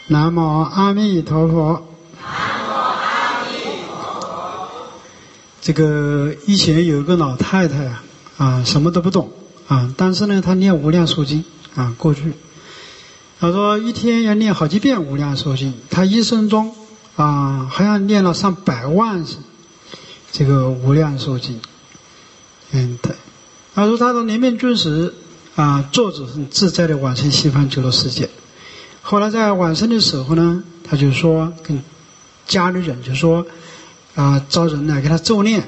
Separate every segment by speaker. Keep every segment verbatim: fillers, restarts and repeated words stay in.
Speaker 1: 南无阿弥陀佛。
Speaker 2: 南无阿弥陀佛。
Speaker 1: 这个以前有一个老太太啊，啊，什么都不懂啊，但是呢，她念无量寿经啊，过去，她说一天要念好几遍无量寿经，她一生中啊，好像念了上百万这个无量寿经。嗯，对。她说她的临命终时啊，坐着很自在的往生西方极乐世界。后来在往生的时候呢，他就说跟家里人就说啊，找人来给他咒念。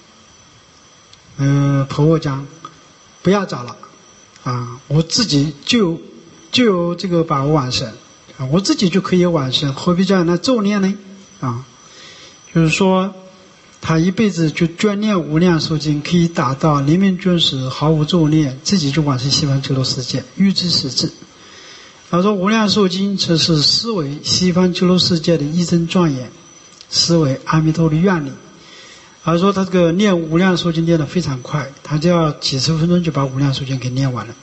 Speaker 1: 呃，婆婆讲不要找了啊，我自己就就有这个把握往生啊，我自己就可以往生，何必叫人来咒念呢？啊，就是说他一辈子就专念无量寿经，可以达到临命终时毫无咒念，自己就往生西方极乐世界，欲知实至。他说无量寿经这是思维西方极乐世界的一真庄严，思维阿弥陀的愿力。他说他这个念无量寿经念得非常快，他就要几十分钟就把无量寿经给念完了。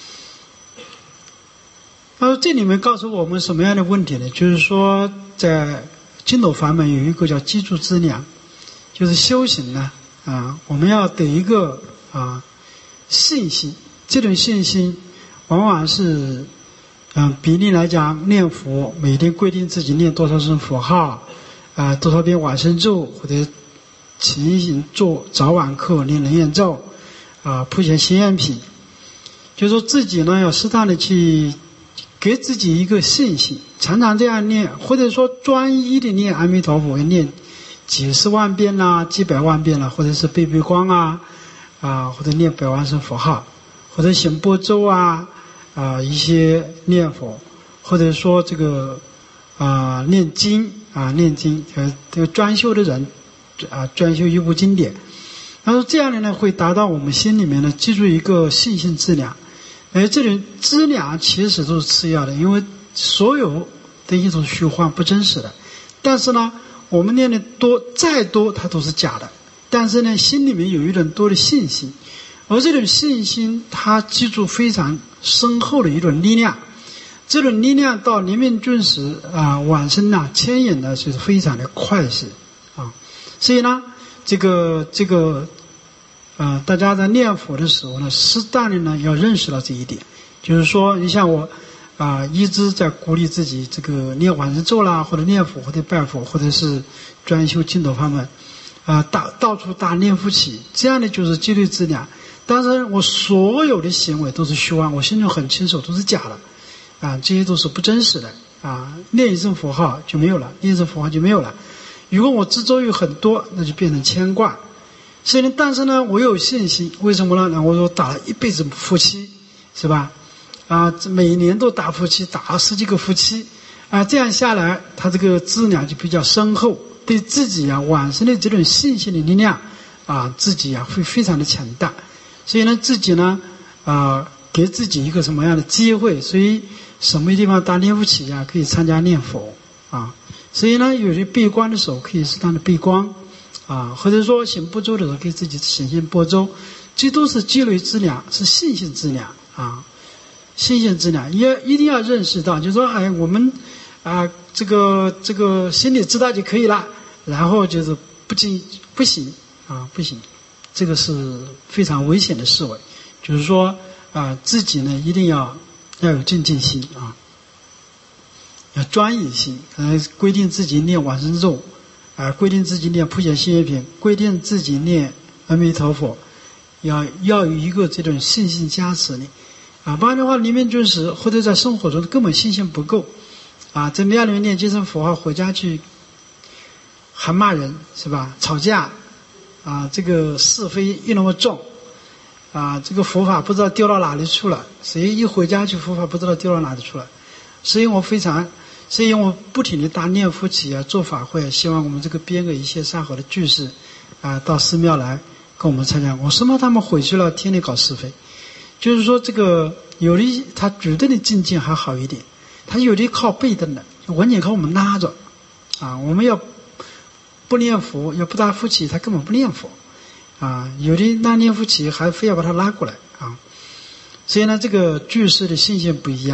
Speaker 1: 他说这里面告诉我们什么样的问题呢？就是说在净土法门有一个叫记住资粮，就是修行呢啊，我们要得一个啊信心，这种信心往往是嗯，比例来讲，念佛每天规定自己念多少声佛号，啊、呃，多少遍往生咒，或者勤行做早晚课念人言咒，啊、呃，铺写心愿品，就说自己呢要适当的去给自己一个信心，常常这样念，或者说专一的念阿弥陀佛，念几十万遍啦、几百万遍啦，或者是背背光啊，啊、呃，或者念百万声佛号，或者行般咒啊。啊、呃，一些念佛，或者说这个啊、呃、念经啊念经，呃，这个专修的人啊专修一部经典，他说这样的呢会达到我们心里面呢记住一个信心资粮，而这种资粮其实都是次要的，因为所有的一种虚幻不真实的，但是呢我们念的多再多它都是假的，但是呢心里面有一种多的信心。而这种信心，它记住非常深厚的一种力量，这种力量到临命终时啊，往生啊，牵引呢是非常的快速啊。所以呢，这个这个啊、呃，大家在念佛的时候呢，适当的呢要认识到这一点，就是说，你像我啊、呃，一直在鼓励自己这个念往生咒啦，或者念佛，或者拜佛，或者是专修净土法门啊，到到处打念佛起，这样的就是积累资粮。但是我所有的行为都是虚妄，我心中很清楚都是假的啊，这些都是不真实的啊。念一声佛号就没有了，念一声佛号就没有了。如果我执着于很多，那就变成牵挂。所以呢，但是呢，我有信心，为什么呢？我说打了一辈子夫妻，是吧？啊，每年都打夫妻，打了十几个夫妻啊，这样下来，他这个资粮就比较深厚，对自己啊往生的这种信心的力量啊，自己啊会非常的强大。所以呢，自己呢，啊、呃，给自己一个什么样的机会？所以什么地方打念佛起呀，可以参加念佛啊。所以呢，有些闭关的时候可以适当的闭关啊，或者说行般咒的时候可以自己行行般咒，这都是积累资粮，是信心资粮啊，信心资粮也一定要认识到，就是说，哎，我们啊，这个这个心里知道就可以了，然后就是不进不行啊，不行。这个是非常危险的思维，就是说啊、呃，自己呢一定要要有精进心啊，要专一心，呃，规定自己念往生咒，啊、呃，规定自己念普贤行愿品，规定自己念阿弥陀佛，要要有一个这种信心加持力，啊，不然的话，临命终时或者在生活中根本信心不够，啊，在庙里面念几声佛号，回家去还骂人是吧？吵架。啊，这个是非一那么重，啊，这个佛法不知道丢到哪里去了，所以一回家去佛法不知道丢到哪里去了，所以我非常，所以我不停地打念佛起啊，做法会，希望我们这个编个一些善好的句式，啊，到寺庙来跟我们参加。我生怕他们回去了天天搞是非，就是说这个有的他主动的精进还好一点，他有的靠被动的，完全靠我们拉着，啊，我们要。不念佛，要不打佛起，他根本不念佛，啊，有的那念佛起，还非要把他拉过来啊，所以呢，这个句式的信心不一样，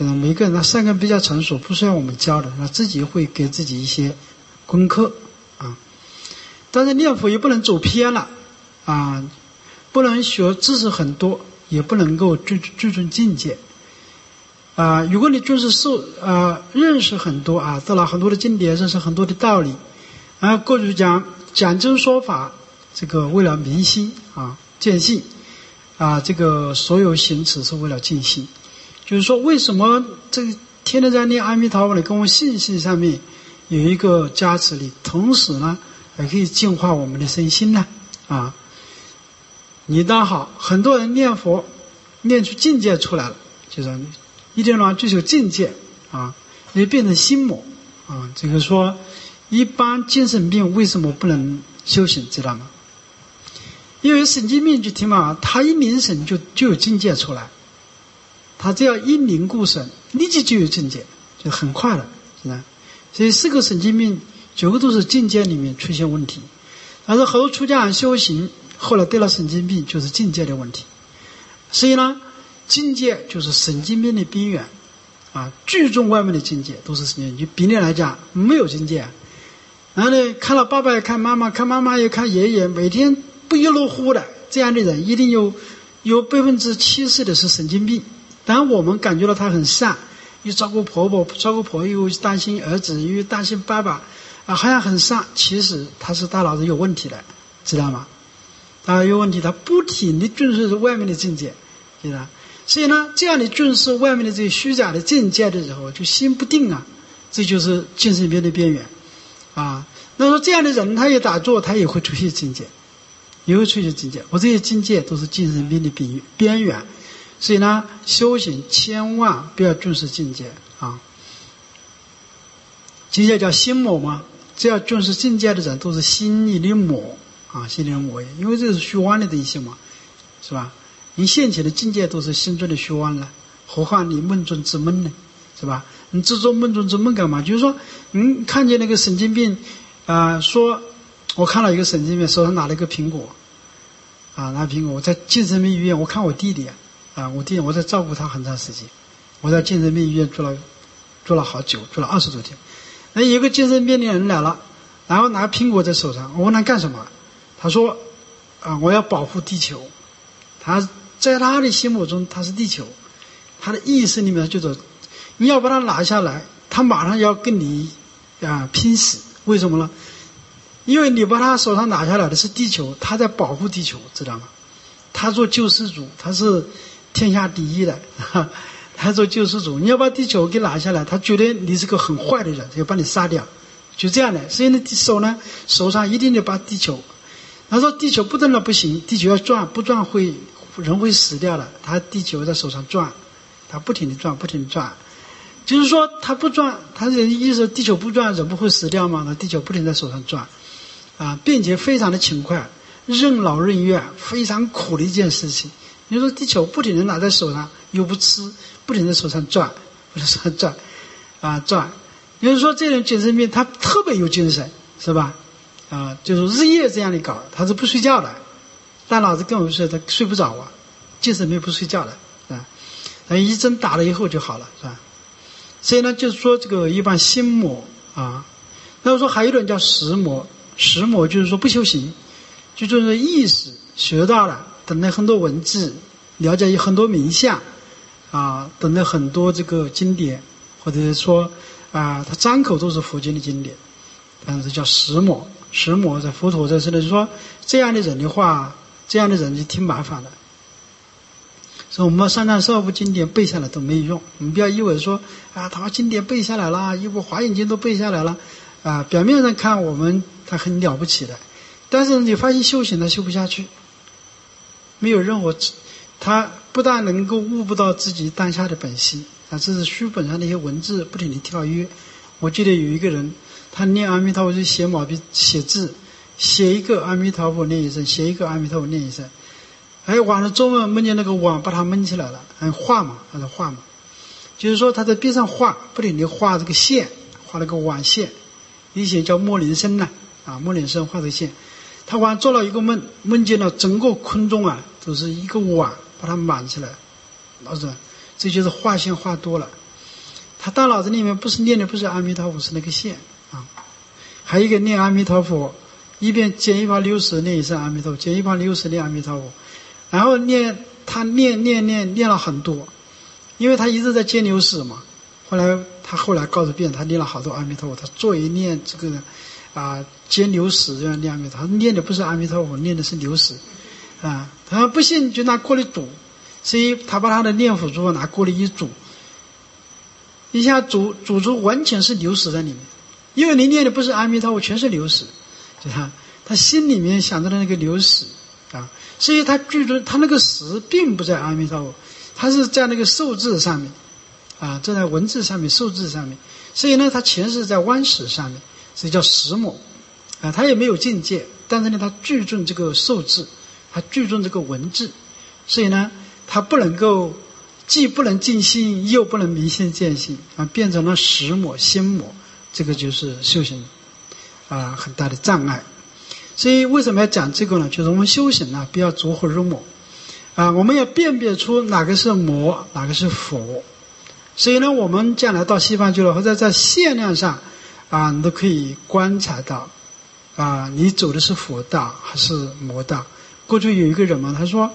Speaker 1: 就是每个人他善根比较成熟，不需要我们教的，他自己会给自己一些功课啊。但是念佛也不能走偏了啊，不能学知识很多，也不能够注注重境界啊。如果你就是受啊认识很多啊，得了很多的经典，认识很多的道理，然后过去讲讲经说法，这个为了明心啊见性啊，这个所有行持是为了尽心。就是说，为什么这个天天在念阿弥陀佛呢？跟我们信心上面有一个加持力，同时呢，还可以净化我们的身心呢。啊，你当好，很多人念佛，念出境界出来了，就是一定要追求境界啊，也变成心魔啊。这个说，一般精神病为什么不能修行，知道吗？因为神经病就听嘛，他一凝神就就有境界出来。他只要一凝固神，立即就有境界，就很快了，是吧？所以四个神经病，九个都是境界里面出现问题。但是好多出家人修行，后来得了神经病，就是境界的问题。所以呢，境界就是神经病的边缘啊，聚众外面的境界都是神经病。就比例来讲，没有境界。然后呢，看了爸爸也看妈妈，看妈妈也看爷爷，每天不亦乐乎的，这样的人一定有有百分之七十的是神经病。当然我们感觉到他很善，又照顾婆婆，照顾婆婆又担心儿子，又担心爸爸啊，好像很善，其实他是大脑子有问题的，知道吗？大脑有问题，他不停地重视外面的境界，知道？所以呢，这样的重视外面的这些虚假的境界的时候，就心不定啊，这就是精神病的边缘啊。那说这样的人，他也打坐，他也会出现境界，也会出现境界。我这些境界都是精神病的边边缘。所以呢，修行千万不要重视境界啊。境界叫心魔嘛，只要重视境界的人都是心里的魔啊，心里的魔，因为这是虚妄的东西嘛，是吧？你现前的境界都是心中的虚妄了，何况你梦中之梦呢，是吧？你执着梦中之梦干嘛？就是说，你看见那个神经病啊、呃，说我看到一个神经病手上拿了一个苹果啊，拿苹果，我在精神病医院，我看我弟弟啊。啊，我弟我在照顾他很长时间，我在精神病医院住了住了好久，住了二十多天。那有个精神病的人来了，然后拿苹果在手上，我问他干什么？他说：“啊，我要保护地球。”他在他的心目中，他是地球，他的意识里面就是你要把它拿下来，他马上要跟你啊拼死。为什么呢？因为你把他手上拿下来的是地球，他在保护地球，知道吗？他做救世主，他是天下第一的，他做救世主，你要把地球给拿下来，他觉得你是个很坏的人，要把你杀掉，就这样的。所以呢，手呢手上一定得把地球，他说地球不动了不行，地球要转，不转会人会死掉的。他地球在手上转，他不停地转，不停地转，就是说他不转，他的意思地球不转，人不会死掉吗？那地球不停在手上转，啊，并且非常的勤快，任劳任怨，非常苦的一件事情。你说地球不停地拿在手上，又不吃，不停地手上转，不停地手上转，啊转。也就是说，这种精神病他特别有精神，是吧？啊，就是日夜这样的搞，他是不睡觉的，大脑子根本不睡，他睡不着啊，精神病不睡觉的，是吧？他一针打了以后就好了，是吧？所以呢，就是说这个一般心魔啊，那我说还有一种叫识魔，识魔就是说不修行，就就是意识学到了。等了很多文字，了解很多名相，啊，等了很多这个经典，或者说啊，他张口都是佛经的经典，但是叫识魔。识魔在佛陀在这里说，这样的人的话，这样的人就挺麻烦的。所以我们三藏十二部经典背下来都没有用，我们不要以为说啊，他把经典背下来了，一部华严经都背下来了，啊，表面上看我们他很了不起的，但是你发现修行他修不下去。没有任何，他不但能够悟不到自己当下的本心啊，这是书本上的一些文字不停地跳跃。我记得有一个人，他念阿弥陀佛就写毛笔写字，写一个阿弥陀佛念一声，写一个阿弥陀佛念一声。哎，晚上中文梦见那个网把他闷起来了，嗯，画嘛，他在画嘛，就是说他在壁上画，不停地画这个线，画了个网线，以前叫莫连生呢，啊，莫连生画这个线。他晚上做了一个梦，梦见了整个空中啊都是一个网把它满起来，老师，这就是画线画多了。 他大脑子里面不是念的不是阿弥陀佛，是那个线啊。还有一个念阿弥陀佛，一边减一旁六十念一声阿弥陀佛，减一旁六十念阿弥陀佛，然后念他念念念念了很多，因为他一直在接流史嘛。后来他后来告诉别人，他念了好多阿弥陀佛，他作为念这个啊接流史这样念阿弥陀佛，他念的不是阿弥陀佛，念的是流史啊。他说不信就拿锅里煮，所以他把他的念佛珠拿锅里一煮，一下煮煮出完全是流史在里面，因为你念的不是阿弥陀佛，全是流史，就他他心里面想着的那个流史啊，所以他具足他那个识并不在阿弥陀佛，他是在那个受字上面啊，这在文字上面受字上面，所以呢他全是在弯识上面，所以叫识摩啊，他也没有境界，但是呢他具重这个受字，他具重这个文字，所以呢他不能够既不能尽心，又不能明心见性啊，变成了识摩心摩，这个就是修行啊很大的障碍。所以为什么要讲这个呢？就是我们修行呢，不要着火入魔啊，我们要辨别出哪个是魔，哪个是佛。所以呢，我们将来到西方去了，或者在限量上啊，你都可以观察到啊，你走的是佛道还是魔道。过去有一个人嘛，他说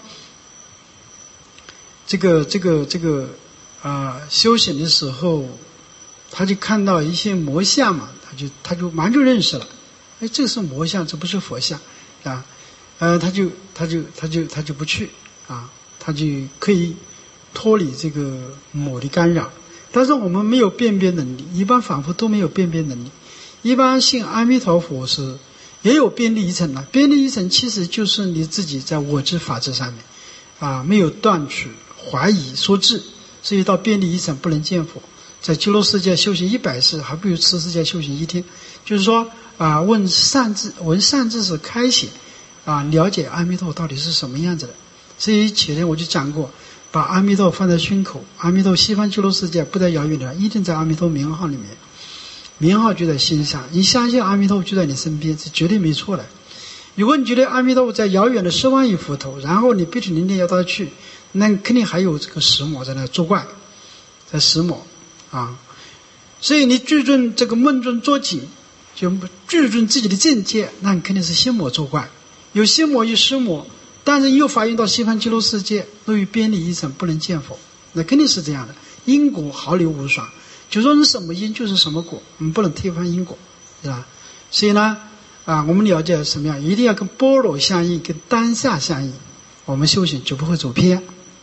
Speaker 1: 这个这个这个啊、呃，修行的时候，他就看到一些魔像嘛，他就他就马上就认识了，哎，这是魔像，这不是佛像啊，呃，他就他就他就他就不去啊，他就可以脱离这个魔的干扰。但是我们没有辨别能力，一般仿佛都没有辨别能力。一般信阿弥陀佛是也有遍历一层的，遍历一层其实就是你自己在我执法执上面啊没有断取怀疑说智，所以到遍历一层不能见佛。在极乐世界修行一百世，还不如此世界修行一天。就是说啊，问善知闻善知识开显啊，了解阿弥陀到底是什么样子的。所以前天我就讲过，把阿弥陀放在胸口，阿弥陀西方极乐世界不在遥远的，一定在阿弥陀名号里面，名号就在心上。你相信阿弥陀就在你身边，是绝对没错的。如果你觉得阿弥陀在遥远的十万亿佛头，然后你闭着灵念要到他去，那肯定还有这个石魔在那作怪，在石魔啊。所以你具准这个梦中作景，就具准自己的境界，那你肯定是心魔作怪。有心魔有石魔，但是又发愿到西方极乐世界，都与边离一层不能见佛，那肯定是这样的。因果毫厘无爽，就说你什么因就是什么果，我们不能推翻因果，是吧？所以呢啊，我们了解什么样，一定要跟般若相应，跟当下相应，我们修行就不会走偏。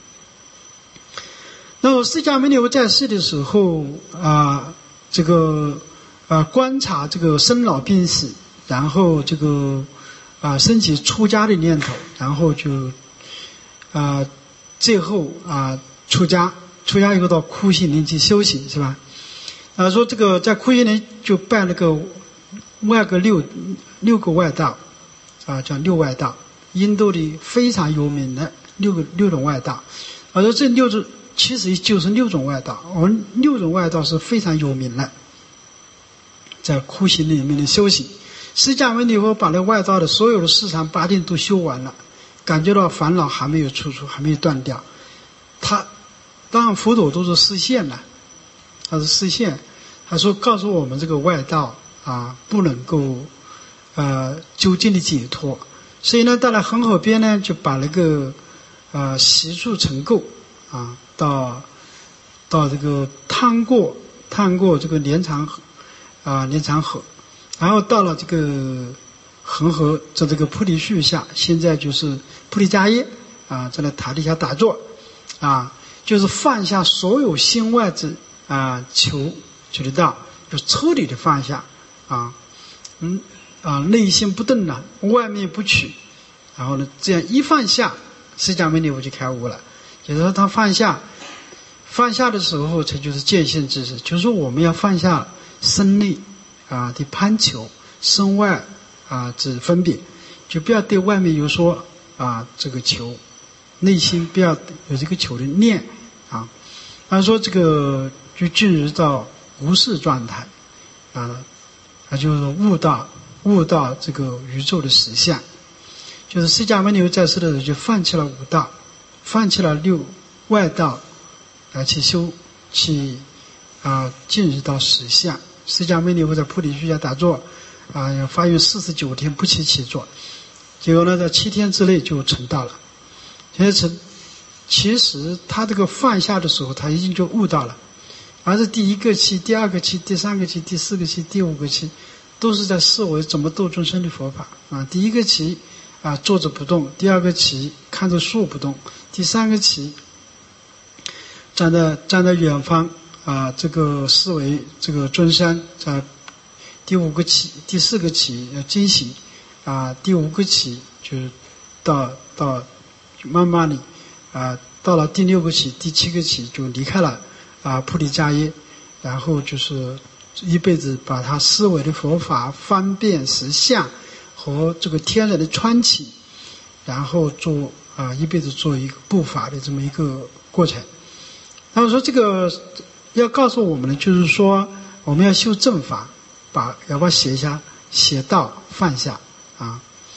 Speaker 1: 那么释迦牟尼佛在世的时候啊，这个啊观察这个生老病死，然后这个啊升起出家的念头，然后就啊最后啊出家，出家以后到枯行林去修行，是吧？啊说这个在枯行林就拜了个外个六六个外道啊，叫六外道，印度的非常有名的六个六种外道。我说这六种其实就是六种外道，我们六种外道是非常有名的，在枯行里面的修行。释迦牟尼佛把那外道的所有的四禅八定都修完了，感觉到烦恼还没有出处，还没有断掉。他当然佛陀都是示现了，他是示现，他说告诉我们这个外道啊不能够呃究竟的解脱。所以呢到了恒河边呢，就把那个呃习处成垢啊到到这个趟过趟过这个莲长啊莲长河，然后到了这个恒河在这个菩提树下，现在就是菩提迦叶啊，在那塔底下打坐啊，就是放下所有心外之啊求求得到，就彻底的放下啊，嗯啊内心不动了，外面不取，然后呢这样一放下，释迦牟尼佛就开悟了。就是说他放下放下的时候，这就是见性知识，就是说我们要放下身内啊的攀求，身外啊之分别，就不要对外面有说啊这个求，内心不要有这个求的念啊。他说这个就进入到无事状态啊，他就是悟到悟到这个宇宙的实相。就是释迦牟尼佛在世的时候就放弃了五道，放弃了六外道来去修去啊进入到实相。释迦牟尼佛在菩提树下打坐啊，发愿四十九天不起起坐，结果呢在七天之内就成道了。现在成，其实他这个放下的时候，他已经就悟到了，而是第一个期、第二个期、第三个期、第四个期、第五个期，都是在思维怎么度众生的佛法啊。第一个期啊坐着不动，第二个期看着树不动，第三个期站在站在远方啊，这个思维这个尊山，在第五个期、第四个期要惊醒啊，第五个期就是到到慢慢的啊，到了第六个期、第七个期就离开了啊菩提迦耶，然后就是一辈子把他思维的佛法方便实相和这个天人的穿起，然后做啊一辈子做一个布法的这么一个过程。那么说这个要告诉我们呢，就是说我们要修正法，把要把邪下邪道放下啊。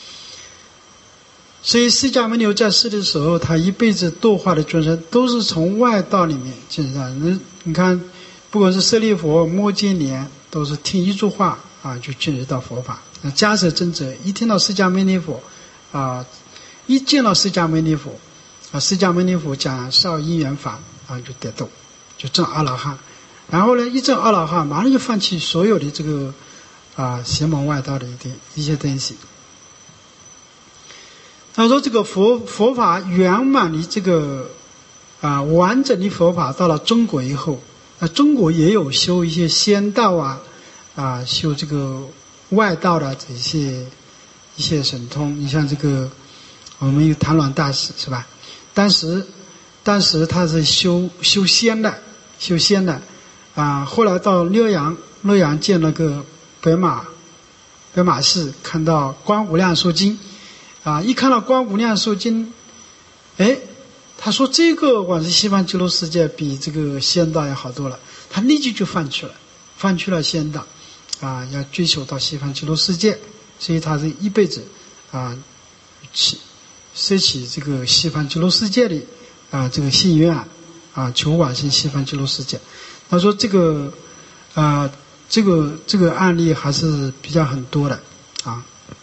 Speaker 1: 所以释迦牟尼佛在世的时候，他一辈子度化的众生都是从外道里面进入的。你你看，不管是舍利佛、摩揭连，都是听一句话啊就进入到佛法。那迦叶尊者一听到释迦牟尼佛啊，一见到释迦牟尼佛啊，释迦牟尼佛讲少因缘法啊，就得度，就证阿罗汉。然后呢，一证阿罗汉，马上就放弃所有的这个啊邪门外道的一点一些东西。他说这个佛佛法圆满的这个啊完整的佛法到了中国以后，那中国也有修一些仙道啊啊修这个外道的这些一些神通。你像这个我们有谭鸾大师是吧？当时当时他是修修仙的，修仙的啊。后来到洛阳，洛阳见那个白马白马寺，看到观无量寿经。啊！一看到观无量寿经，哎，他说这个往生西方极乐世界比这个仙道要好多了，他立即就放弃了，放弃了仙道，啊，要追求到西方极乐世界，所以他是一辈子啊，起舍弃这个西方极乐世界的啊这个心愿啊，求往生西方极乐世界。他说这个啊，这个这个案例还是比较很多的啊。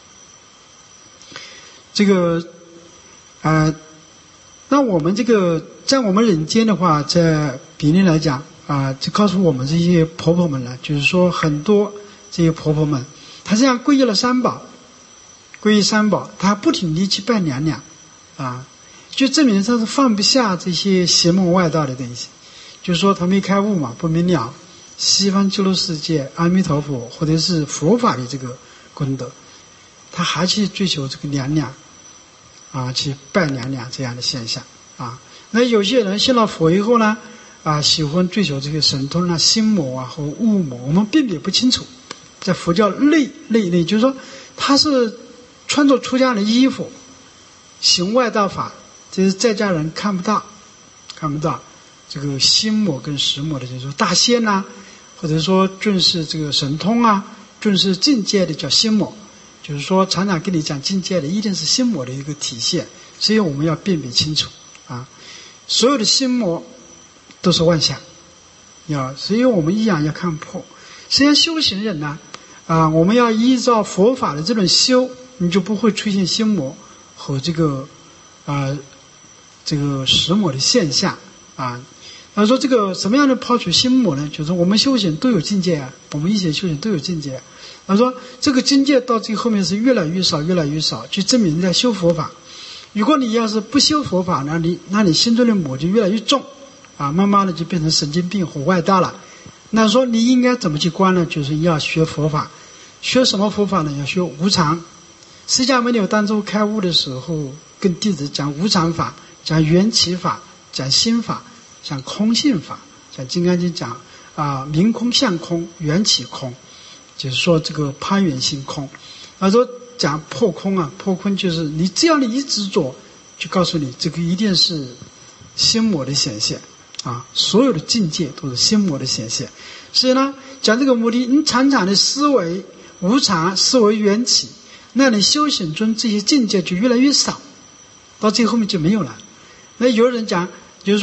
Speaker 1: 这个啊、呃，那我们这个在我们人间的话，在比例来讲啊、呃，就告诉我们这些婆婆们呢，就是说很多这些婆婆们，她这样皈依了三宝，皈依三宝，她不停地去拜娘娘啊，就证明她是放不下这些邪门外道的东西，就是说她没开悟嘛，不明了西方极乐世界阿弥陀佛或者是佛法的这个功德，她还去追求这个娘娘。啊，去拜娘娘这样的现象啊。那有些人信了佛以后呢，啊，喜欢追求这个神通啊、心魔啊和物魔，我们辨别不清楚。在佛教内内内，就是说他是穿着出家的衣服，行外道法，这是在家人看不到，看不到这个心魔跟实魔的，就是说大仙呐、啊，或者说正是这个神通啊，正是境界的叫心魔。就是说常常跟你讲境界的一定是心魔的一个体现，所以我们要辨别清楚啊，所有的心魔都是妄想，要所以我们一样要看破。实际上修行人呢啊，我们要依照佛法的这种修，你就不会出现心魔和这个啊这个实魔的现象啊。他说这个什么样的抛除心魔呢？就是我们修行都有境界啊，我们一切修行都有境界、啊。他说这个境界到最后面是越来越少越来越少，就证明你在修佛法。如果你要是不修佛法，那你那你心中的魔就越来越重啊，慢慢的就变成神经病和外道了。那说你应该怎么去观呢？就是要学佛法。学什么佛法呢？要学无常。释迦牟尼佛当初开悟的时候，跟弟子讲无常法，讲缘起法，讲心法，讲空性法，讲金刚经讲啊，明空相空，缘起空，就是说这个攀缘性空。他说讲破空啊，破空就是你只要你一执着，就告诉你这个一定是心魔的显现啊，所有的境界都是心魔的显现。所以呢，讲这个目的，你常常的思维无常，思维缘起，那你修行中这些境界就越来越少，到最后面就没有了。那有人讲，就是说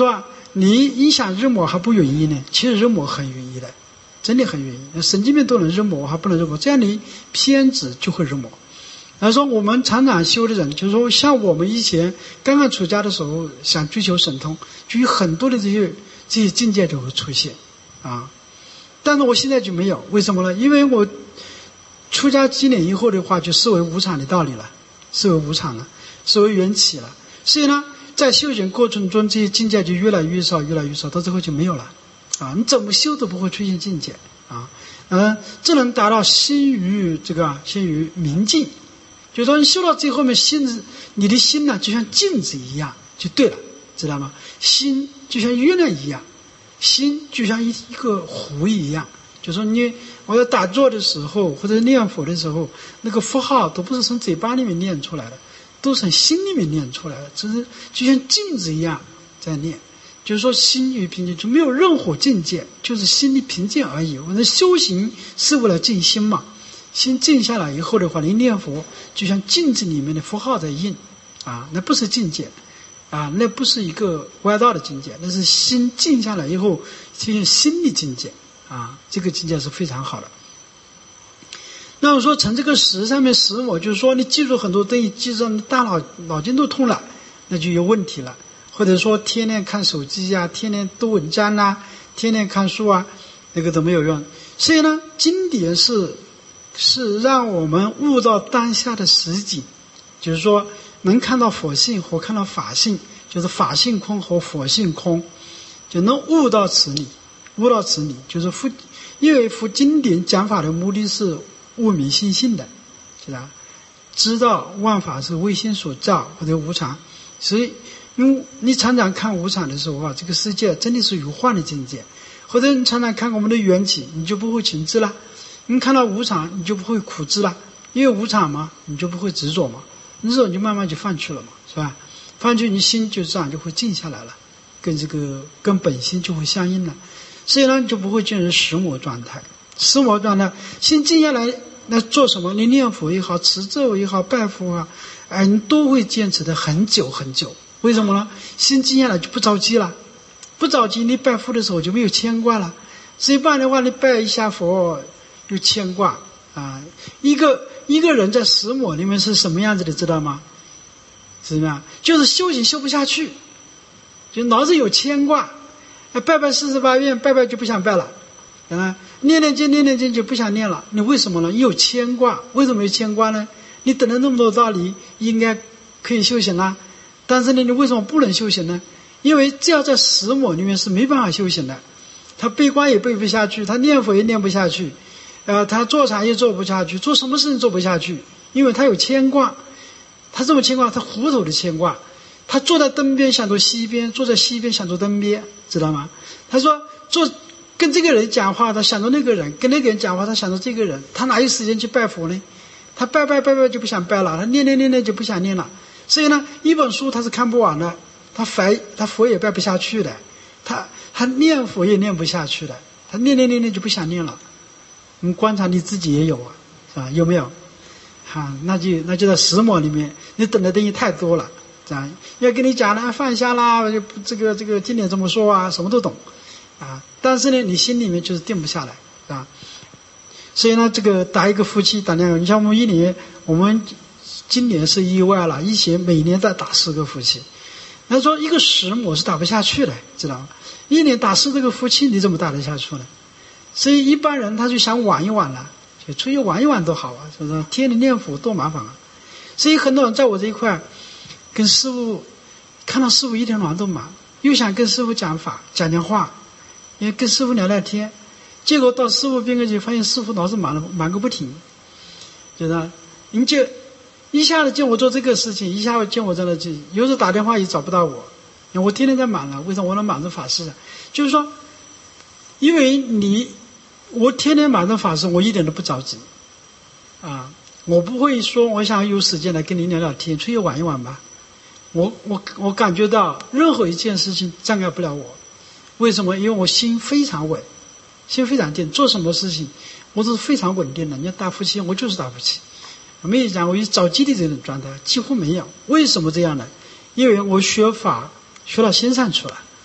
Speaker 1: 你影响人魔还不容易呢？其实人魔很容易的，真的很容易。神经病都能人魔，还不能人魔，这样你偏执就会人魔。然后说我们常常修的人，就是说像我们以前刚刚出家的时候，想追求神通，就有很多的这些这些境界就会出现啊。但是我现在就没有，为什么呢？因为我出家几年以后的话，就视为无常的道理了，视为无常了，视为缘起了。所以呢，在修行过程中，这些境界就越来越少，越来越少，到最后就没有了啊！你怎么修都不会出现境界啊。嗯，只能达到心于这个心于明净。就是说你修到最后面，心你的心呢就像镜子一样就对了，知道吗？心就像月亮一样，心就像一一个湖一样。就是说你我在打坐的时候或者念佛的时候，那个符号都不是从嘴巴里面念出来的，都是从心里面念出来的，只是就像镜子一样在念。就是说心于平静，就没有任何境界，就是心里平静而已。我们的修行是为了静心嘛。心静下来以后的话，你念佛就像镜子里面的符号在印啊，那不是境界啊，那不是一个歪道的境界，那是心静下来以后就像心理境界啊，这个境界是非常好的。那我说从这个识上面识我，就是说你记住很多东西，记住你大脑脑筋都通了，那就有问题了。或者说天天看手机啊，天天读文章啊，天天看书啊，那个都没有用。所以呢，经典是是让我们悟到当下的实景，就是说能看到佛性和看到法性，就是法性空和佛性空，就能悟到此理，悟到此理就是佛，因为佛经典讲法的目的是悟明心性的，知道知道万法是唯心所造或者无常。所以因为你常常看无常的时候啊，这个世界真的是有幻的境界，或者你常常看我们的缘起，你就不会情执了。你看到无常，你就不会苦执了，因为无常嘛，你就不会执着嘛，执着你就慢慢就放去了嘛，是吧？放去你心就这样就会静下来了，跟这个跟本心就会相应了，所以呢，你就不会进入实魔状态。实魔状态，心静下来，那做什么？你念佛也好，持咒也好，拜佛啊，哎，你都会坚持的很久很久。为什么呢？心静下来就不着急了，不着急，你拜佛的时候就没有牵挂了。所以不然的话，你拜一下佛。有牵挂啊！一个一个人在实魔里面是什么样子的，知道吗？是怎么样？就是修行修不下去，就老是有牵挂，拜拜四十八愿，拜拜就不想拜了，啊，念念经念念经就不想念了。你为什么呢？有牵挂，为什么有牵挂呢？你等了那么多道理，应该可以修行啦，但是呢，你为什么不能修行呢？因为只要在实魔里面是没办法修行的，他悲观也背不下去，他念佛也念不下去。呃，他做啥也做不下去，做什么事情做不下去，因为他有牵挂。他这么牵挂，他糊涂的牵挂。他坐在灯边想着西边，坐在西边想着灯边，知道吗？他说做跟这个人讲话，他想着那个人；跟那个人讲话，他想着这个人。他哪有时间去拜佛呢？他拜拜拜拜就不想拜了，他念念念念就不想念了。所以呢，一本书他是看不完的，他佛他佛也拜不下去的，他他念佛也念不下去的，他念念念念就不想念了。你观察你自己也有啊，是吧？有没有？哈，那就那就在实魔里面，你等的东西太多了，这样要跟你讲了放下啦，这个这个经典这么说啊，什么都懂啊，但是呢，你心里面就是定不下来，是吧？所以呢，这个打一个夫妻打两个，你像我们一年，我们今年是意外了，以前每年在打四个夫妻，他说一个实魔是打不下去的，知道吗？一年打四个夫妻，你怎么打得下去呢？所以一般人他就想玩一玩了，就出去玩一玩多好啊，是不是？天天念佛多麻烦啊！所以很多人在我这一块，跟师父看到师父一天晚上都忙，又想跟师父讲法讲讲话，因为跟师父聊聊天，结果到师父边个去，发现师父老是忙了忙个不停，就是你就一下子见我做这个事情，一下子见我在那去，有时候打电话也找不到我，我天天在忙了，为什么我能忙着法事啊？就是说，因为你。我天天忙着法事，我一点都不着急，啊，我不会说我想有时间来跟你聊聊天，出去玩一玩吧。我我我感觉到任何一件事情障碍不了我，为什么？因为我心非常稳，心非常定，做什么事情我都是非常稳定的。你要打夫妻，我就是打夫妻，没有讲我有着急的这种状态，几乎没有。为什么这样呢？因为我学法学到心上去了，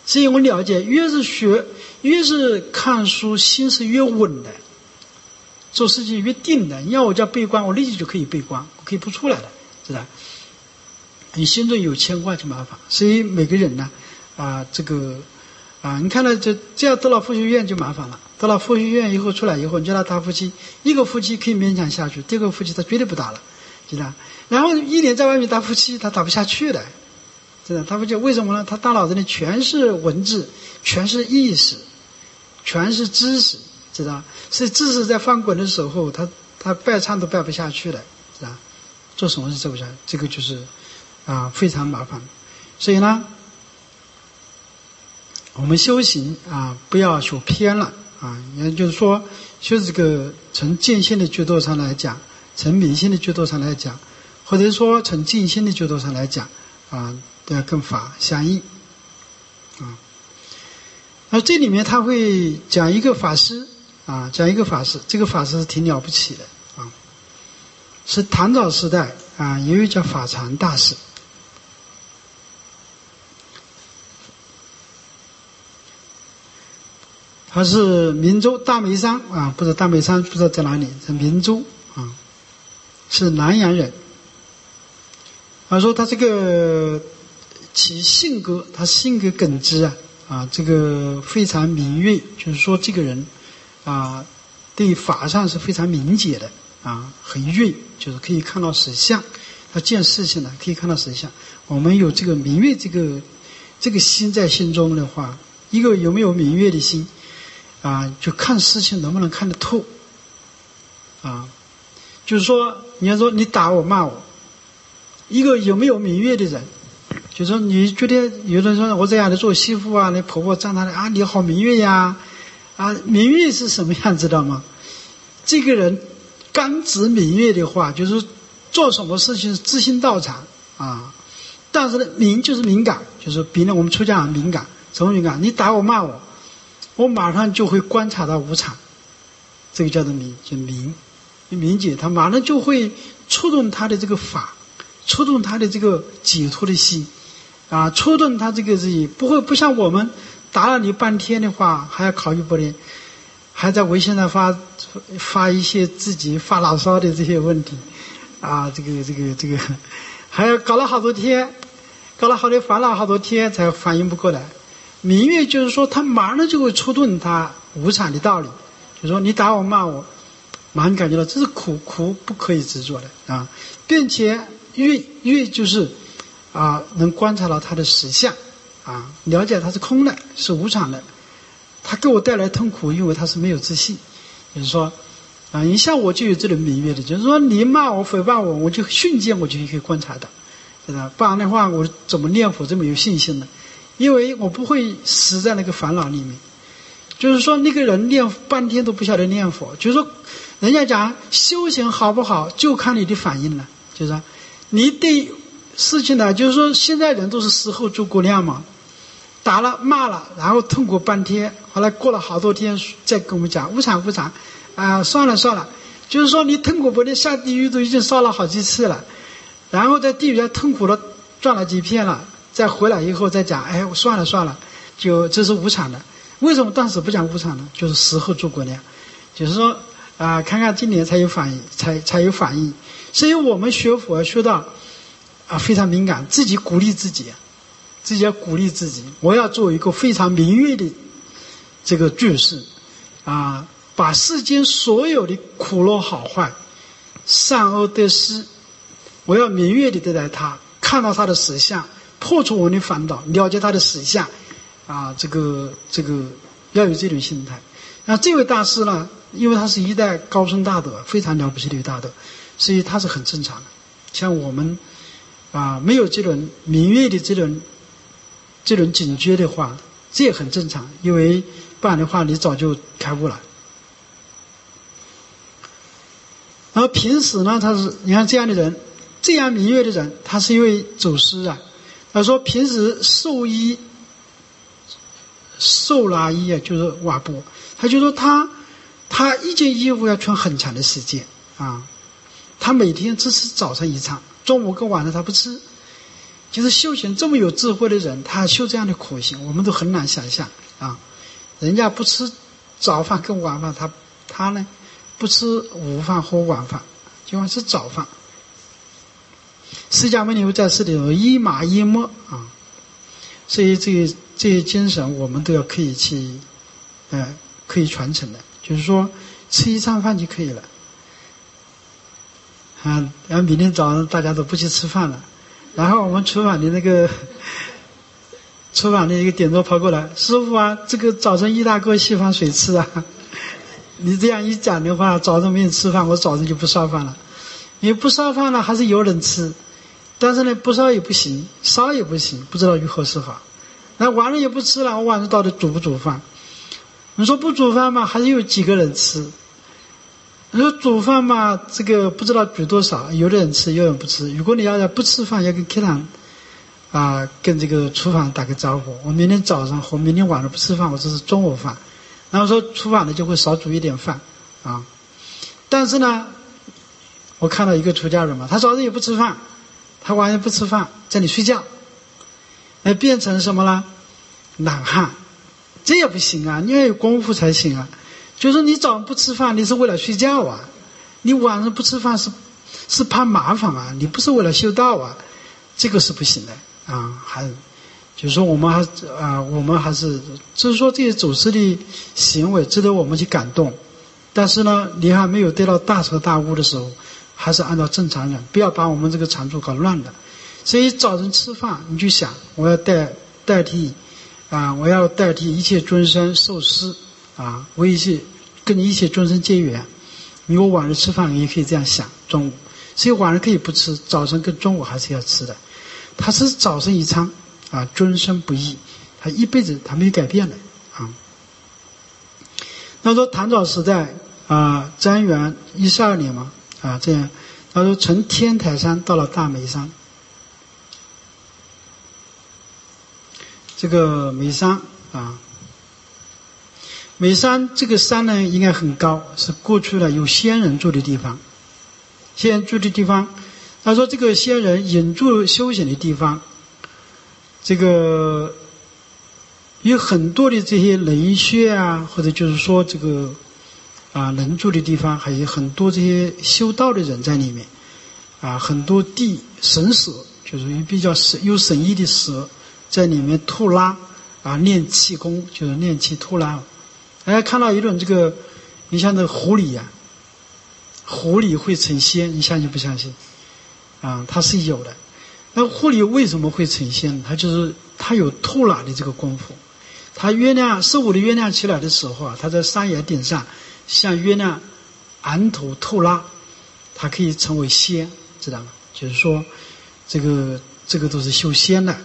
Speaker 1: 所以我了解，越是学，越是看书，心是越稳的，做事情越定的。你要我叫闭关，我立即就可以闭关，我可以不出来了，知道？你心中有牵挂就麻烦。所以每个人呢，啊，这个啊，你看到这这样得了佛学院就麻烦了。得了佛学院以后出来以后，你叫他打夫妻，一个夫妻可以勉强下去，第二个夫妻他绝对不打了，知道？然后一年在外面打夫妻，他打不下去的。真的，他不就为什么呢？他大脑子里全是文字，全是意识，全是知识，知道？所以知识在翻滚的时候，他他拜忏都拜不下去了，知道？做什么事做不下去，这个就是啊非常麻烦。所以呢，我们修行啊不要修偏了啊，也就是说，修这个从见性的角度上来讲，从明心的角度上来讲，或者说从静心的角度上来讲啊。都要跟法相应啊。而这里面他会讲一个法师啊，讲一个法师，这个法师挺了不起的啊，是唐朝时代啊，一位叫法禅大师。他是明州大梅山啊，不是大梅山，不知道在哪里，在明州啊，是南阳人。他说他这个其性格，他性格耿直啊，啊，这个非常敏锐，就是说这个人啊，对法上是非常明解的啊，很锐，就是可以看到实相。他见事情呢，可以看到实相。我们有这个敏锐，这个这个心在心中的话，一个有没有敏锐的心啊，就看事情能不能看得透啊。就是说，你要说你打我骂我，一个有没有敏锐的人。就说你觉得有的人说我在家里做媳妇啊，那婆婆站那里啊，你好敏锐呀，啊，敏锐是什么样知道吗？这个人刚直敏锐的话，就是做什么事情是自信到场啊。但是呢，敏就是敏感，就是比呢我们出家人敏感，什么敏感？你打我骂我，我马上就会观察到无常，这个叫做敏，就敏，敏解，他马上就会触动他的这个法，触动他的这个解脱的心。啊，触动他这个自己不会不像我们打了你半天的话，还要考虑半天，还在微信上发发一些自己发牢骚的这些问题，啊，这个这个这个，还要搞了好多天，搞了好多烦恼好多天才反应不过来。明月就是说，他马上就会触动他无常的道理，就是说你打我骂我，马上感觉到这是苦，苦不可以执着的啊，并且月月就是。啊，能观察到他的实相，啊，了解他是空的，是无常的，他给我带来痛苦，因为他是没有自信。就是说，啊，你像我就有这种明月的，就是说你骂我、诽谤我，我就瞬间我就可以观察到，对吧？不然的话，我怎么念佛这么有信心呢？因为我不会死在那个烦恼里面。就是说，那个人念半天都不晓得念佛，就是说，人家讲修行好不好，就看你的反应了。就是说，你对事情呢，就是说现在人都是事后诸葛亮嘛，打了骂了，然后痛苦半天，后来过了好多天再跟我们讲无常无常啊、呃，算了算了，就是说你痛苦半天下地狱都已经烧了好几次了，然后在地狱上痛苦了转了几片了，再回来以后再讲，哎，算了算了，就这是无常的。为什么当时不讲无常呢？就是事后诸葛亮，就是说啊、呃，看看今年才有反应，才才有反应。所以我们学佛学到。啊，非常敏感，自己鼓励自己，自己要鼓励自己。我要做一个非常敏锐的这个居士，啊，把世间所有的苦乐好坏、善恶得失，我要敏锐的对待它，看到它的实相，破除我的烦恼，了解它的实相，啊，这个这个要有这种心态。那这位大师呢，因为他是一代高僧大德，非常了不起的大德，所以他是很正常的。像我们。啊，没有这种敏锐的这种这种警觉的话，这也很正常，因为不然的话你早就开悟了。然后平时呢，他是你看这样的人，这样敏锐的人，他是一位祖师啊。他说平时寿衣寿拉衣啊，就是瓦布，他就说他他一件衣服要穿很长的时间啊，他每天只吃早上一餐。中午跟晚上他不吃， 就是修行这么有智慧的人，他修这样的苦行，我们都很难想象啊。人家不吃早饭跟晚饭，他他呢不吃午饭和晚饭，就光吃早饭。释迦牟尼佛在世的时候一马一摸啊，所以这些这些精神我们都要可以去，呃，可以传承的。就是说吃一餐饭就可以了。啊，然后明天早上大家都不去吃饭了，然后我们厨房的那个厨房的一个点头跑过来，师父啊，这个早晨一大锅稀饭水吃啊。你这样一讲的话，早上没有吃饭，我早上就不烧饭了。因为不烧饭呢，还是有人吃，但是呢，不烧也不行，烧也不行，不知道如何是好。那晚上也不吃了，我晚上到底煮不煮饭？你说不煮饭嘛，还是有几个人吃？你说煮饭嘛，这个不知道煮多少，有的人吃，有人不吃。如果你要不吃饭，要跟客人啊，跟这个厨房打个招呼，我明天早上和明天晚上不吃饭，我这是中午饭。然后说厨房的就会少煮一点饭啊。但是呢，我看到一个出家人嘛，他早上也不吃饭，他晚上不吃饭，在那里睡觉，那变成什么了？懒汉。这也不行啊，你要有功夫才行啊。就是说你早上不吃饭，你是为了睡觉啊；你晚上不吃饭是是怕麻烦啊，你不是为了修道啊，这个是不行的啊。还就是说我们还啊，我们还是就是说这些祖师的行为值得我们去感动，但是呢，你还没有得到大彻大悟的时候，还是按照正常人，不要把我们这个常住搞乱了。所以早晨吃饭，你就想我要代代替啊，我要代替一切众生受施啊，我一切跟一切众生结缘。你我晚上吃饭也可以这样想，中午，所以晚上可以不吃，早晨跟中午还是要吃的。他是早晨一餐啊，终身不易，他一辈子他没有改变的啊。他说唐朝时代啊，贞元一十二年嘛啊，这样他说从天台山到了大梅山。这个梅山啊，梅山这个山呢应该很高，是过去了有仙人住的地方。仙人住的地方，他说这个仙人隐住修行的地方，这个有很多的这些人穴啊，或者就是说这个啊人住的地方，还有很多这些修道的人在里面啊，很多地神蛇，就是比较有神意的蛇。在里面吐拉啊，练气功就是练气吐拉。大家看到一种这个，你像这个狐狸呀、啊，狐狸会成仙，你相信不相信？啊，它是有的。那狐狸为什么会成仙？它就是它有吐拉的这个功夫。它月亮十五的月亮起来的时候啊，它在山崖顶上向月亮昂头吐拉，它可以成为仙，知道吗？就是说，这个这个都是修仙的。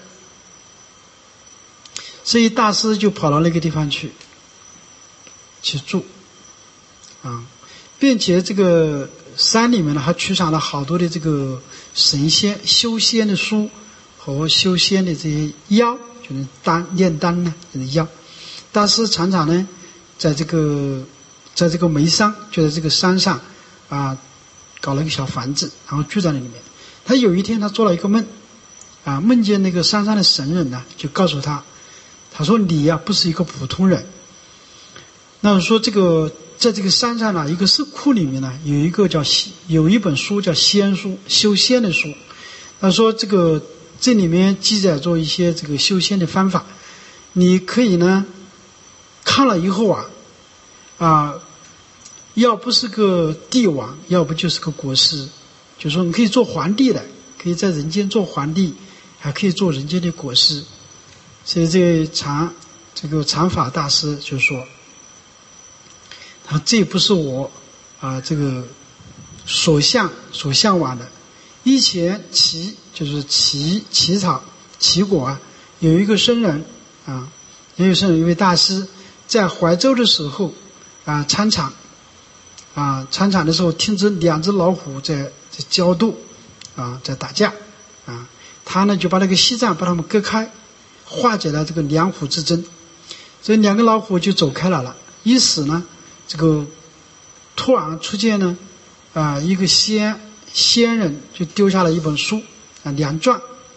Speaker 1: 所以大师就跑到那个地方去去住啊，并且这个山里面呢还取产了好多的这个神仙修仙的书和修仙的这些药，就是丹炼丹呢这些药。大师常常呢在这个在这个梅山，就在这个山上啊搞了一个小房子，然后住在那里面。他有一天他做了一个梦啊，梦见那个山上的神人呢就告诉他，他说你呀、啊、不是一个普通人。那说这个在这个山上呢，一个寺库里面呢有一个叫有一本书叫仙书，修仙的书。他说这个这里面记载着一些这个修仙的方法，你可以呢看了以后啊啊，要不是个帝王，要不就是个国师，就说你可以做皇帝的，可以在人间做皇帝，还可以做人间的国师。所以这个禅这个禅法大师就说，他这不是我啊这个所向所向往的。以前齐就是齐齐草齐国啊，有一个僧人啊，也有僧人一位大师，在怀州的时候啊参禅啊参禅的时候，听着两只老虎在在交斗啊，在打架啊，他呢就把那个西藏把他们割开，化解了这个两虎之争，这两个老虎就走开了了。一时呢，这个突然出现呢，啊、呃，一个仙仙人就丢下了一本书啊，两传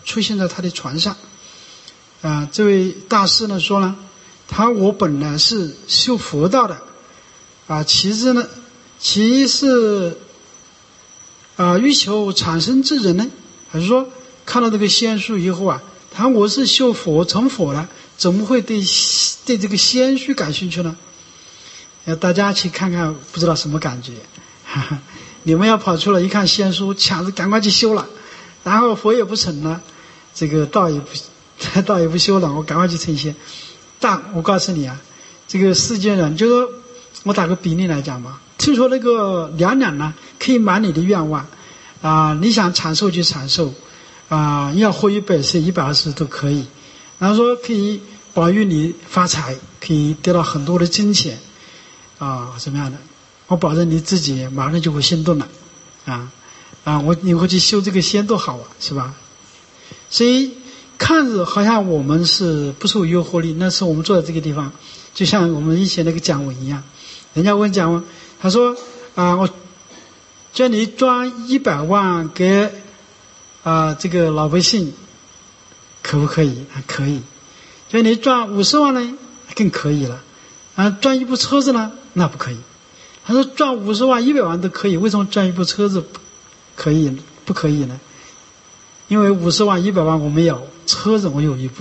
Speaker 1: 出现在他的船上。啊，这位大师呢说呢，他我本来是修佛道的，啊，其次呢，其是啊欲求产生之人呢，还是说看到这个仙书以后啊，他我是修佛成佛了，怎么会对对这个仙书感兴趣呢？大家去看看，不知道什么感觉。哈哈，你们要跑出来一看仙书，抢着赶快去修了，然后佛也不成了，这个道也不道也不修了，我赶快去成仙。但我告诉你啊，这个世间人，就说我打个比例来讲吧，听说那个娘娘呢，可以满你的愿望啊、呃，你想长寿就长寿啊、呃，要活一百岁、一百二十都可以。然后说可以保佑你发财，可以得到很多的金钱啊，怎么样的？我保证你自己马上就会心动了，啊啊！我你会去修这个仙多好啊，是吧？所以看着好像我们是不受诱惑力，那是我们坐在这个地方，就像我们以前那个讲文一样。人家问讲文，他说啊，我叫你转一百万给啊这个老百姓，可不可以？啊，可以。叫你转五十万呢，更可以了。啊，转一部车子呢，那不可以。他说赚五十万、一百万都可以，为什么赚一部车子可以不可以呢？因为五十万、一百万我没有，车子我有一部。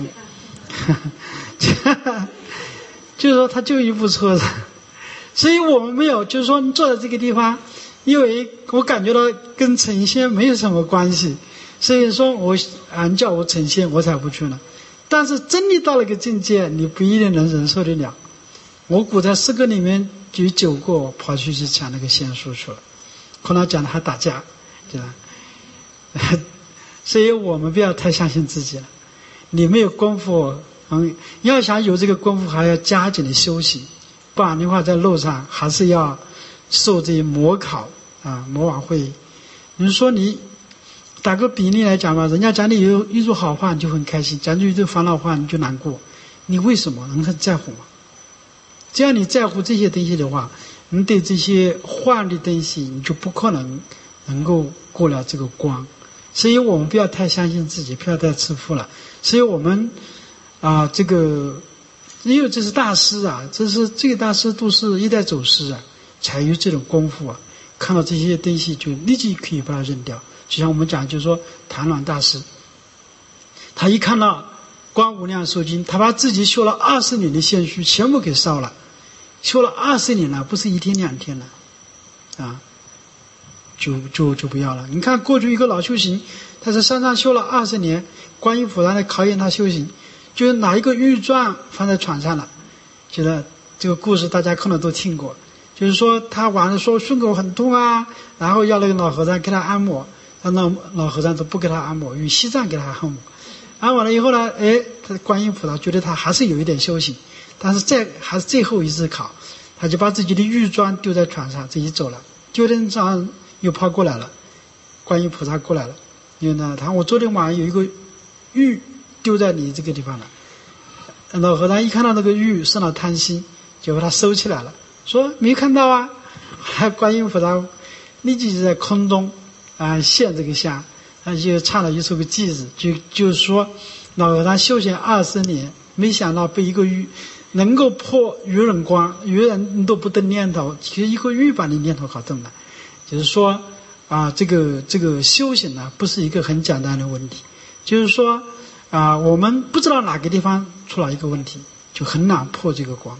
Speaker 1: 就是说他就一部车子，所以我们没有，就是说你坐在这个地方，因为我感觉到跟成仙没有什么关系，所以说我俺叫我成仙我才不去呢。但是真的到了个境界，你不一定能忍受得了。我估在十个里面有九个跑去去抢那个仙书去了，可能讲的还打架，对吧？所以我们不要太相信自己了。你没有功夫，嗯，要想有这个功夫，还要加紧的修行，不然的话，在路上还是要受这些魔考啊，魔法会。你说你打个比例来讲吧，人家讲你有一句好话，你就很开心；讲你一句烦恼话，你就难过。你为什么能很在乎吗？只要你在乎这些东西的话，你对这些幻的东西，你就不可能能够过了这个关。所以我们不要太相信自己，不要太自负了。所以我们啊、呃，这个因为这是大师啊，这是这个大师都是一代祖师啊，才有这种功夫啊。看到这些东西就立即可以把它扔掉。就像我们讲，就是说谭鸾大师，他一看到观无量寿经，他把自己修了二十年的仙书全部给烧了。修了二十年了，不是一天两天了，啊，就就就不要了。你看过去一个老修行，他在山上修了二十年，观音菩萨来考验他修行，就是拿一个玉钻放在床上了。觉得这个故事大家可能都听过，就是说他晚上说胸口很痛啊，然后要那个老和尚给他按摩，那老和尚都不给他按摩，用西藏给他按摩。按完了以后呢，哎，他观音菩萨觉得他还是有一点修行。但是再还是最后一次考，他就把自己的玉砖丢在床上，自己走了。九点上又跑过来了，观音菩萨过来了，因为呢，他我昨天晚上有一个玉丢在你这个地方了。老和尚一看到那个玉，生了贪心，就把它收起来了，说没看到啊。还观音菩萨立即就在空中啊现这个相，他就唱了一首个偈子，就就是说老和尚修行二十年，没想到被一个玉。能够破愚人关，愚人都不动念头，其实一个玉把你念头搞动了。就是说啊，这个这个修行呢，不是一个很简单的问题。就是说啊，我们不知道哪个地方出了一个问题，就很难破这个关。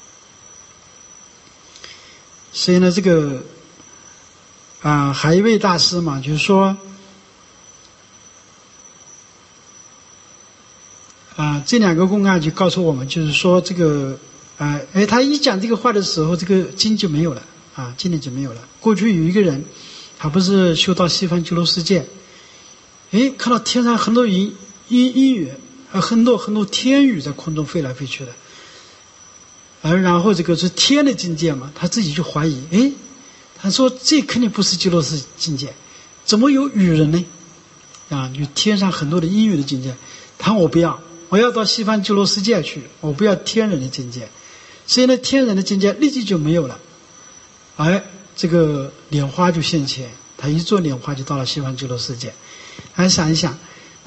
Speaker 1: 所以呢，这个啊，还一位大师嘛，就是说。啊，这两个公案就告诉我们，就是说这个，啊，哎，他一讲这个话的时候，这个经就没有了，啊，经典就没有了。过去有一个人，他不是修到西方极乐世界，哎，看到天上很多云，阴阴雨，还有很多很多天雨在空中飞来飞去的，而然后这个是天的境界嘛，他自己就怀疑，哎，他说这肯定不是极乐世境界，怎么有雨人呢？啊，有天上很多的阴雨的境界，他我不要。我要到西方极乐世界去，我不要天人的境界，所以呢，天人的境界立即就没有了。哎，这个莲花就现前，他一做莲花就到了西方极乐世界。还想一想，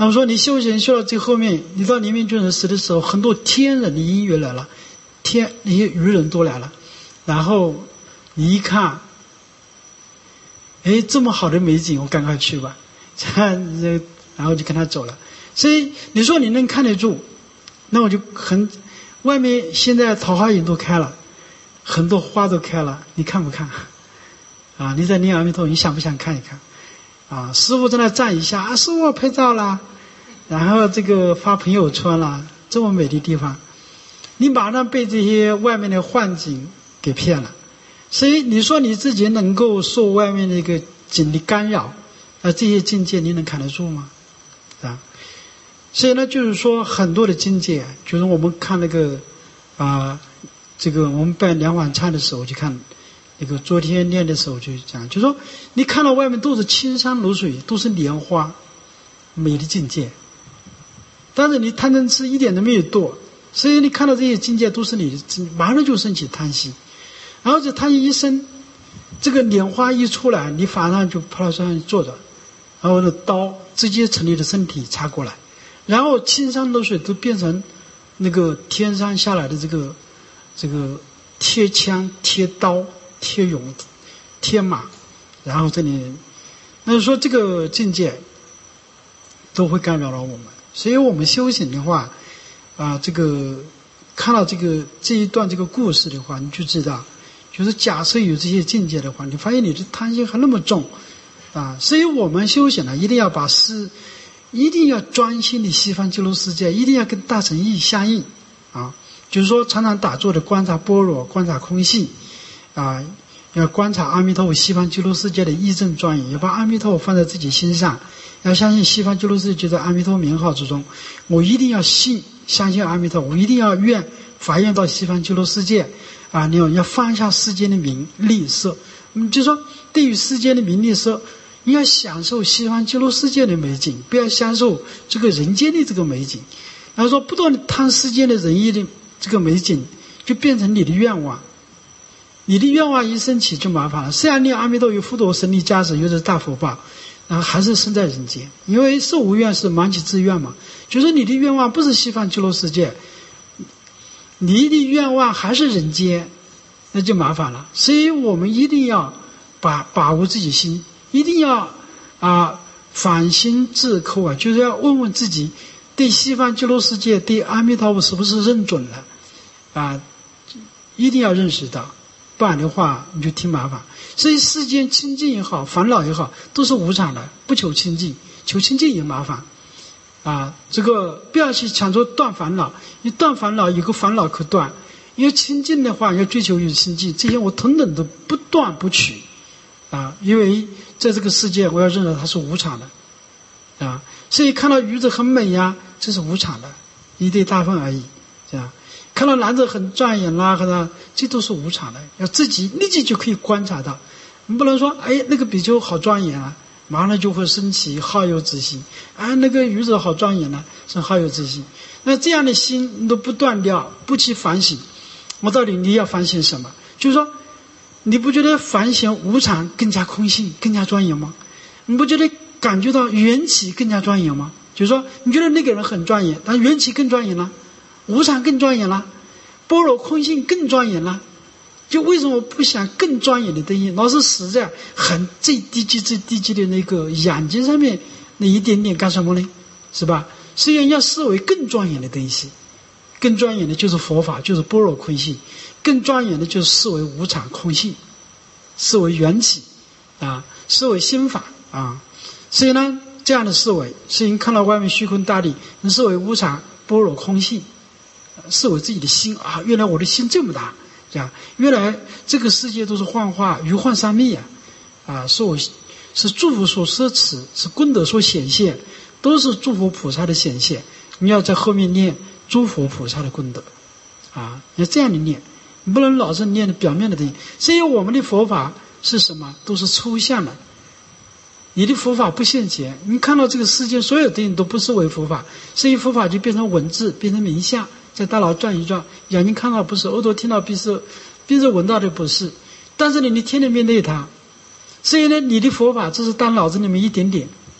Speaker 1: 那么说你修行修到最后面，你到临命终时的时候，很多天人的因缘来了，天那些愚人都来了，然后你一看，哎，这么好的美景，我赶快去吧，然后就跟他走了。所以你说你能看得住，那我就很，外面现在桃花源都开了，很多花都开了，你看不看？啊，你在念阿弥陀，你想不想看一看？啊，师父在那站一下，啊，师父拍照啦，然后这个发朋友圈啦，这么美的地方，你马上被这些外面的幻境给骗了。所以你说你自己能够受外面的一个境的干扰，啊，这些境界你能扛得住吗？啊，所以呢，就是说很多的境界，就是我们看那个啊，这个我们办两晚忏的时候去看。那个昨天念的时候就讲，就说你看到外面都是青山如水，都是莲花，美的境界，但是你贪嗔痴一点都没有堕，所以你看到这些境界都是你的，马上就升起贪心，然后这贪心一生，这个莲花一出来，你马上就跑到山上坐着，然后呢刀直接从你的身体插过来，然后青山如水都变成那个天上下来的这个这个贴枪贴刀贴勇贴马，然后这里那就说这个境界都会干扰到我们。所以我们修行的话啊，这个看到这个这一段这个故事的话，你就知道，就是假设有这些境界的话，你发现你的贪心还那么重啊。所以我们修行呢，一定要把事一定要专心的西方极乐世界，一定要跟大乘义相应啊。就是说常常打坐的观察般若，观察空性啊，要观察阿弥陀佛西方极乐世界的义正庄严，要把阿弥陀佛放在自己心上，要相信西方极乐世界就在阿弥陀名号之中。我一定要信相信阿弥陀，我一定要愿发愿到西方极乐世界啊！你要要放下世间的名利色，嗯，就是说对于世间的名利色，你要享受西方极乐世界的美景，不要享受这个人间的这个美景。然后说不断的贪世间的仁义的这个美景，就变成你的愿望。你的愿望一升起就麻烦了。虽然你阿弥陀有福德神力加持，有这大福报，然后还是生在人间，因为受无愿是满其志愿嘛。就是你的愿望不是西方极乐世界，你的愿望还是人间，那就麻烦了。所以我们一定要把把握自己心，一定要啊反心自扣啊，就是要问问自己，对西方极乐世界，对阿弥陀佛是不是认准了啊？一定要认识到。不然的话你就挺麻烦。所以世间清净也好，烦恼也好，都是无常的，不求清净，求清净也麻烦啊。这个不要去抢着断烦恼，一断烦恼有个烦恼可断，因为清净的话要追求有清净，这些我等等都不断不取啊。因为在这个世界我要认识它是无常的啊。所以看到鱼子很美呀，这是无常的，一对大粪而已，这样。看到男子很庄严啦，或者这都是无常的，要自己立即就可以观察到。你不能说，哎，那个比丘好庄严啊，马上就会升起好有之心。啊，那个愚者好庄严啊，是好有之心。那这样的心你都不断掉，不去反省，我到底你要反省什么？就是说，你不觉得反省无常更加空性，更加庄严吗？你不觉得感觉到缘起更加庄严吗？就是说，你觉得那个人很庄严，但缘起更庄严了。无常更庄严了，般若空性更庄严了，就为什么不想更庄严的东西，老是死在很最低级最低级的那个眼睛上面那一点点干什么呢？是吧？虽然要视为更庄严的东西，更庄严的就是佛法，就是般若空性，更庄严的就是视为无常空性，视为缘起啊，视为心法啊。所以呢，这样的思维，所以你看到外面虚空大地，你视为无常般若空性，是我自己的心啊！原来我的心这么大，这样，原来这个世界都是幻化，余幻三昧啊！啊，是我是诸佛所摄持，是功德所显现，都是诸佛菩萨的显现。你要在后面念诸佛菩萨的功德啊，要这样的念，你不能老是念的表面的东西。所以我们的佛法是什么？都是抽象的。你的佛法不现前，你看到这个世界所有东西都不是为佛法，所以佛法就变成文字，变成名相。在大脑转一转，眼睛看到不是，耳朵听到不是，鼻子闻到的不是，但是呢，你天天面对它，所以呢，你的佛法只是当脑子里面一点点，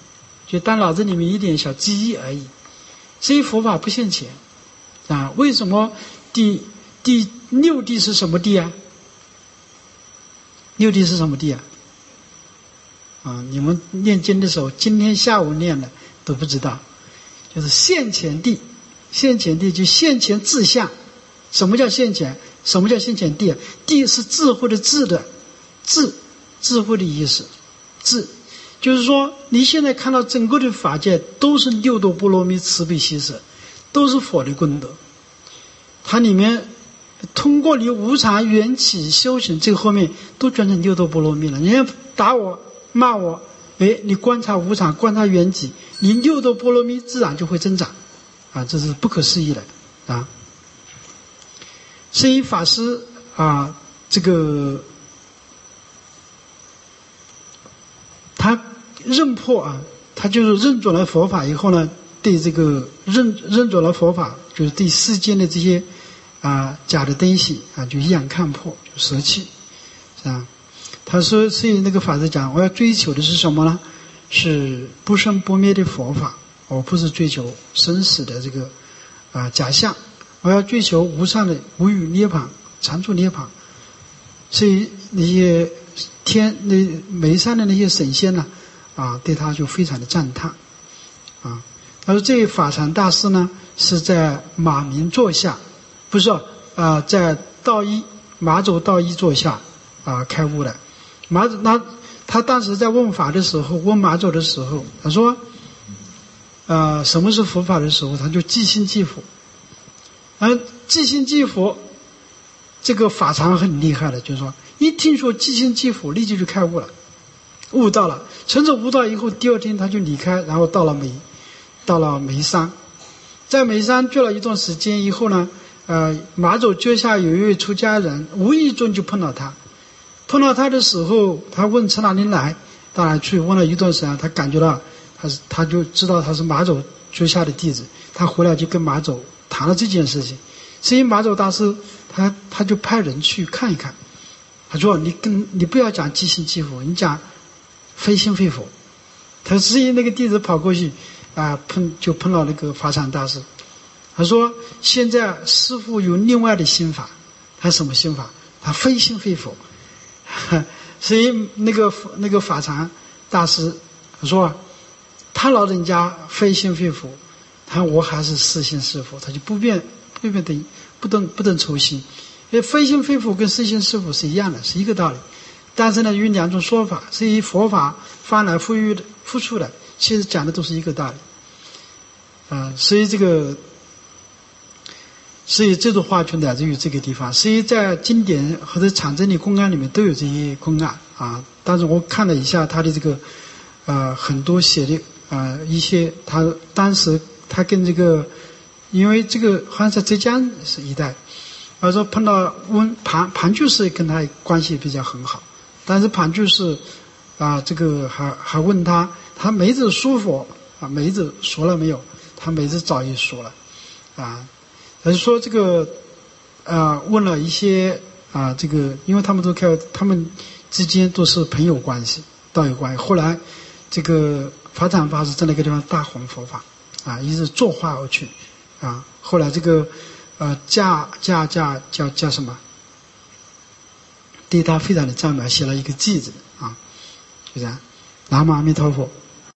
Speaker 1: 就当脑子里面一点小记忆而已。所以佛法不现前啊。为什么第第六地是什么地啊？六地是什么地啊？啊，你们念经的时候，今天下午念的都不知道，就是现前地。现前地就现前自相。什么叫现前？什么叫现前地啊？地是智慧的智的智，智慧的意思。智就是说，你现在看到整个的法界都是六度波罗蜜慈悲喜舍，都是佛的功德。它里面通过你无常缘起修行，这个后面都转成六度波罗蜜了。人家打我骂我，哎，你观察无常，观察缘起，你六度波罗蜜自然就会增长啊，这是不可思议的啊。所以法师啊，这个他认破啊，他就是认准了佛法以后呢，对这个认认准了佛法，就是对世间的这些啊假的东西啊，就一眼看破，就舍弃啊。他说，所以那个法师讲，我要追求的是什么呢？是不生不灭的佛法，我不是追求生死的这个啊假象。我要追求无上的无余涅槃，常住涅槃。所以那些天那眉山的那些神仙呢，啊，对他就非常的赞叹，啊，他说这位法禅大师呢是在马明座下，不是啊，在道一马走道一座下啊开悟的。马那他当时在问法的时候，问马走的时候，他说，呃，什么是佛法的时候，他就即心即佛。而即心即佛，这个法常很厉害的，就是说，一听说即心即佛，立即就开悟了，悟到了。从此悟到以后，第二天他就离开，然后到了眉，到了眉山，在眉山住了一段时间以后呢，呃，马走脚下有一位出家人，无意中就碰到他，碰到他的时候，他问从哪里来，到哪去？问了一段时间，他感觉到他是，他就知道他是马走脚下的弟子，他回来就跟马走谈了这件事情。所以马走大师他他就派人去看一看，他说你跟你不要讲即心即佛，你讲非心非佛。他所以那个弟子跑过去啊，碰就碰到那个法禅大师，他说现在师父有另外的心法。他什么心法？他非心非佛。所以那个那个法禅大师他说他老人家非心非佛，他我还是是心是佛，他就不变不变等不等不等抽心。因为非心非佛跟是心是佛是一样的，是一个道理。但是呢，有两种说法，所以佛法翻来覆去的复出的，其实讲的都是一个道理。啊、呃，所以这个，所以这种话就来自于这个地方。所以在经典或者场真理公案里面都有这些公案啊。但是我看了一下他的这个，呃，很多写的啊、呃、一些，他当时他跟这个，因为这个好像在浙江是一带，而说碰到温庞庞居士跟他关系比较很好。但是庞居士啊，这个还还问他，他梅子说佛啊，梅子说了没有？他梅子早已说了，啊，他就说这个啊，问了一些啊，这个因为他们都开，他们之间都是朋友关系、道友关系。后来这个法禅法师在那个地方大弘佛法啊，一直作化而去啊。后来这个呃驾驾驾叫叫什么？对他非常的赞美，写了一个偈子啊，就这样。南无阿弥陀佛。